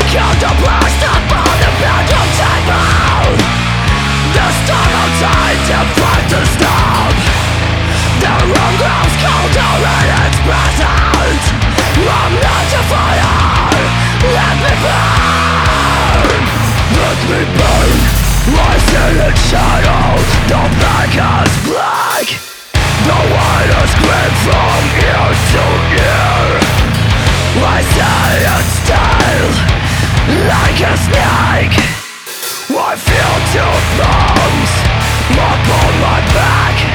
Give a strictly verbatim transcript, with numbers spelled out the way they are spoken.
counterblast upon the bedroom table. The storm outside defied to stop. The room grows colder in its presence. I'm not a fire, let me burn. Let me burn. I sit in shadow, the back is black. The wind is screamed from ear to ear. I stay and still, like a snake. I feel two thumbs upon my back.